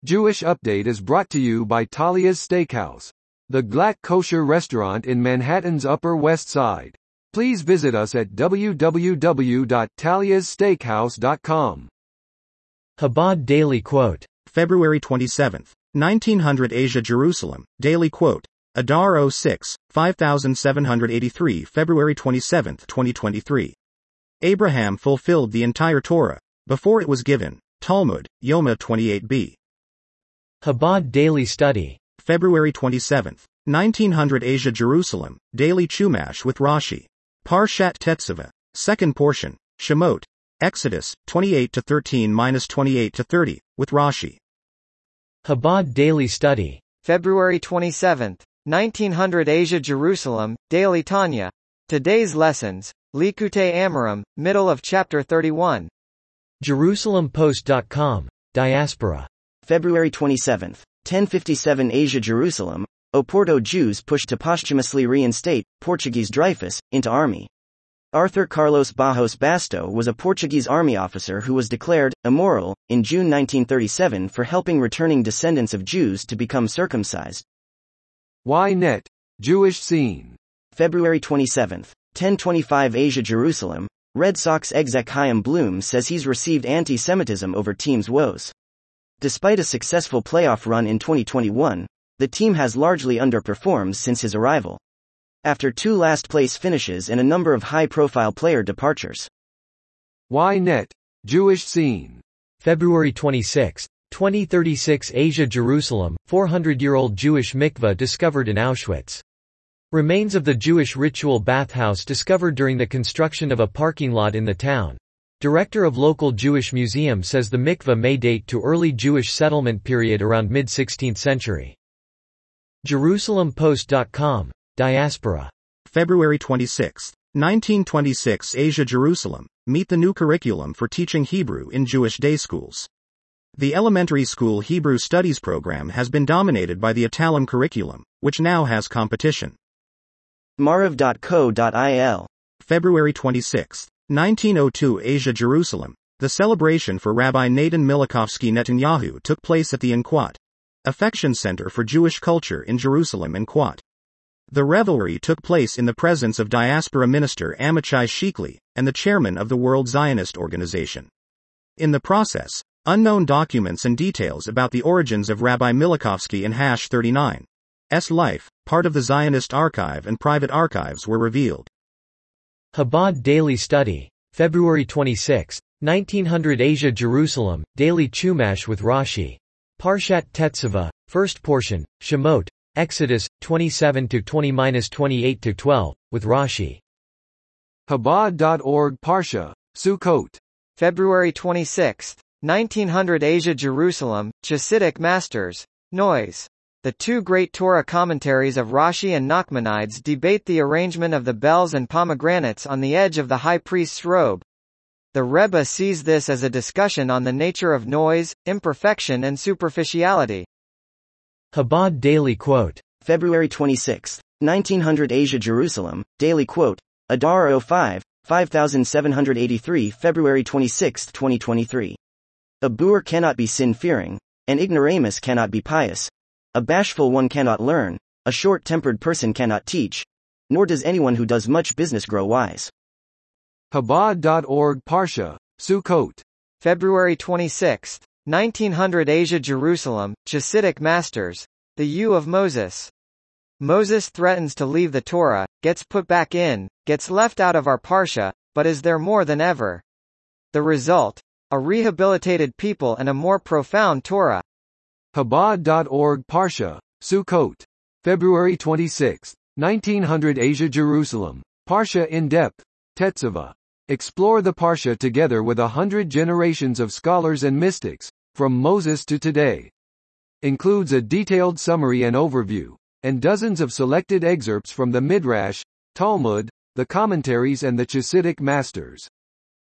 Jewish Update is brought to you by Talia's Steakhouse, the Glatt kosher restaurant in Manhattan's Upper West Side. Please visit us at www.taliassteakhouse.com. Chabad Daily Quote. February 27, 1900 Asia Jerusalem, Daily Quote. Adar 06, 5783 February 27, 2023. Abraham fulfilled the entire Torah, before it was given. Talmud, Yoma 28b. Chabad Daily Study. February 27, 1900 Asia Jerusalem, Daily Chumash with Rashi. Parshat Tetzaveh, second portion, Shemot, Exodus, 28-13-28-30, with Rashi. Chabad Daily Study. February 27, 1900 Asia Jerusalem, Daily Tanya. Today's lessons, Likutei Amarim, middle of chapter 31. JerusalemPost.com, Diaspora. February 27, 1057 Asia Jerusalem, Oporto Jews push to posthumously reinstate Portuguese Dreyfus into army. Arthur Carlos Barros Basto was a Portuguese army officer who was declared immoral in June 1937 for helping returning descendants of Jews to become circumcised. Ynet, Jewish Scene. February 27, 1025 Asia Jerusalem, Red Sox exec Chaim Bloom says he's received anti-Semitism over team's woes. Despite a successful playoff run in 2021, the team has largely underperformed since his arrival, after 2 last-place finishes and a number of high-profile player departures. Ynet, Jewish Scene. February 26, 2036 Asia Jerusalem, 400-year-old Jewish mikveh discovered in Auschwitz. Remains of the Jewish ritual bathhouse discovered during the construction of a parking lot in the town. Director of local Jewish museum says the mikveh may date to early Jewish settlement period around mid-16th century. JerusalemPost.com, Diaspora. February 26, 1926 Asia Jerusalem, meet the new curriculum for teaching Hebrew in Jewish day schools. The elementary school Hebrew studies program has been dominated by the Atalim curriculum, which now has competition. Mariv.co.il. February 26, 1902 Asia Jerusalem, the celebration for Rabbi Natan Milikovsky Netanyahu took place at the Enquat, Affection Center for Jewish Culture in Jerusalem Enquat. The revelry took place in the presence of Diaspora Minister Amichai Shikli, and the chairman of the World Zionist Organization. In the process, unknown documents and details about the origins of Rabbi Milikovsky and #39's life, part of the Zionist archive and private archives were revealed. Chabad Daily Study. February 26, 1900 Asia Jerusalem, Daily Chumash with Rashi. Parshat Tetzaveh, first portion, Shemot, Exodus, 27-20-28-12, with Rashi. Chabad.org Parsha, Sukkot. February 26, 1900 Asia Jerusalem, Chassidic Masters, Noise. The 2 great Torah commentaries of Rashi and Nachmanides debate the arrangement of the bells and pomegranates on the edge of the high priest's robe. The Rebbe sees this as a discussion on the nature of noise, imperfection and superficiality. Chabad Daily Quote. February 26, 1900 Asia Jerusalem, Daily Quote. Adar 05, 5783 February 26, 2023. A boor cannot be sin-fearing, an ignoramus cannot be pious. A bashful one cannot learn, a short-tempered person cannot teach, nor does anyone who does much business grow wise. Chabad.org Parsha, Sukkot. February 26, 1900 Asia Jerusalem, Chassidic Masters, the U of Moses. Moses threatens to leave the Torah, gets put back in, gets left out of our Parsha, but is there more than ever. The result? A rehabilitated people and a more profound Torah. Chabad.org Parsha, Sukkot. February 26, 1900 Asia Jerusalem, Parsha in-depth, Tetzaveh. Explore the Parsha together with 100 generations of scholars and mystics, from Moses to today. Includes a detailed summary and overview, and dozens of selected excerpts from the Midrash, Talmud, the commentaries and the Chassidic Masters.